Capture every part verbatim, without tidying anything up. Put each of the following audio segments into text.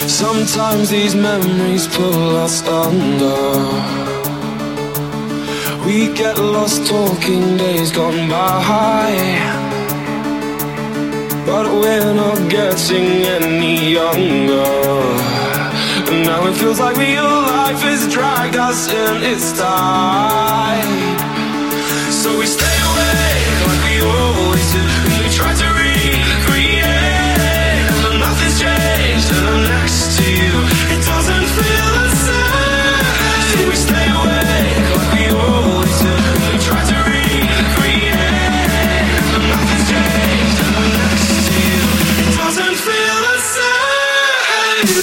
Sometimes these memories pull us under. We get lost talking days gone by, but we're not getting any younger. And now it feels like real life has dragged us in its tide. So we stay awake like we always do, and we try to recreate, and nothing's changed and I'm next to you. It doesn't feel the same. So we stay awake like we always do, and we try to recreate, and nothing's changed and I'm next to you. It doesn't feel the same.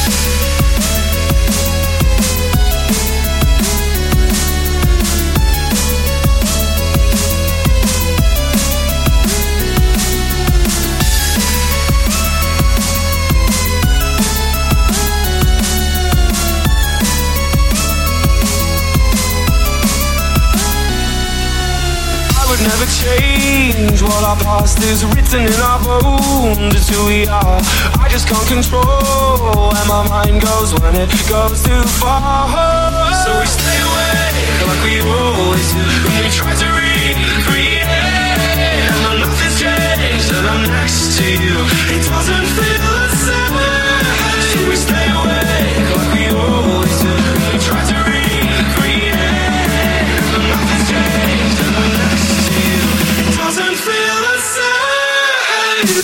Never change what our past is written in our bones. It's who we are. I just can't control where my mind goes when it goes too far. So we stay awake like we always do, and we try to recreate, and nothing's changed and I'm next to you. It doesn't feel the same. So we stay awake like we always do, and we try to recreate, and nothing's changed and I'm next to you. It doesn't feel the same.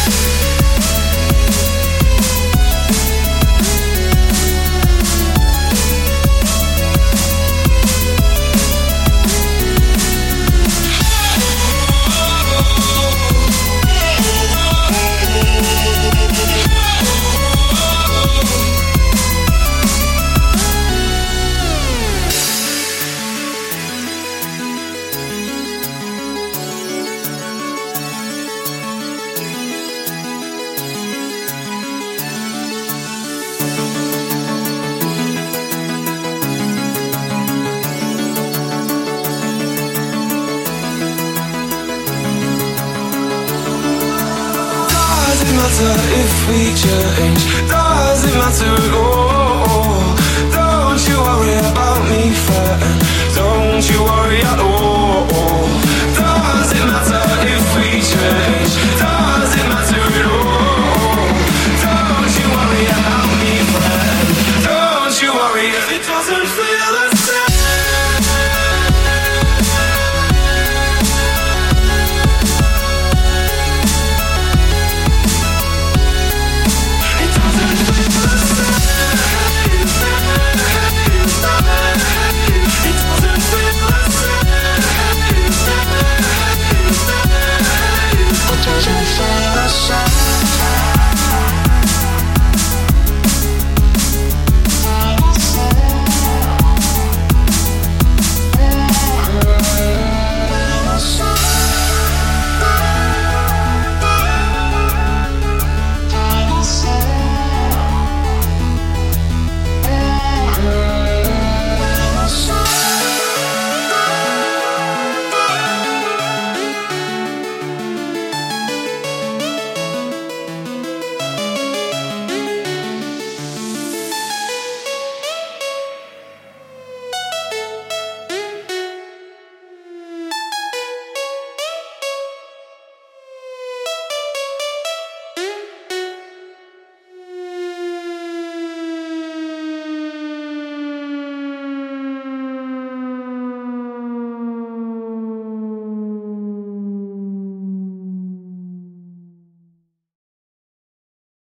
Does it matter if we change? Does it matter at all? Don't you worry about me fretting. Don't you worry at all. Does it matter if we change? Does it matter at all? Don't you worry about me fretting. Don't you worry if it doesn't feel the same.